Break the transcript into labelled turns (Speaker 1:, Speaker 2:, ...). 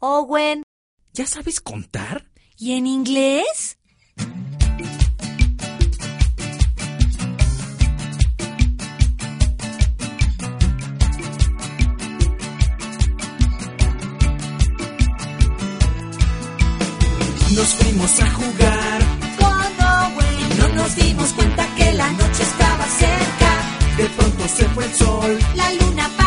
Speaker 1: Owen.
Speaker 2: ¿Ya sabes contar?
Speaker 1: ¿Y en inglés?
Speaker 2: Nos fuimos a jugar
Speaker 1: Con Owen.
Speaker 2: no nos dimos cuenta que la noche estaba cerca. De pronto se fue el sol.
Speaker 1: La luna